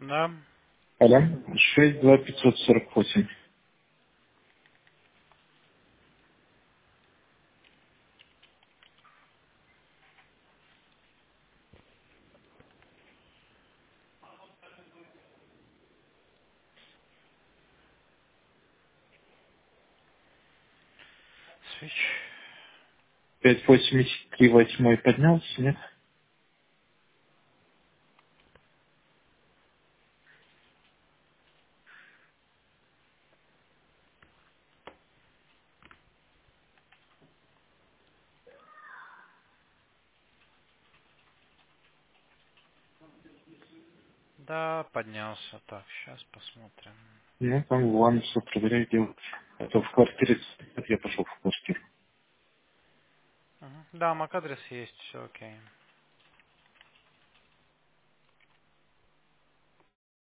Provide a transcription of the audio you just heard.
Да. Алло. 62548. Свич. 583 восьмой поднялся, нет? Да, поднялся. Так, сейчас посмотрим. Ну, там ладно, все проверяй, делать. А то в квартире я пошел в квартиру. Мгм. Да, MAC адрес есть, все окей.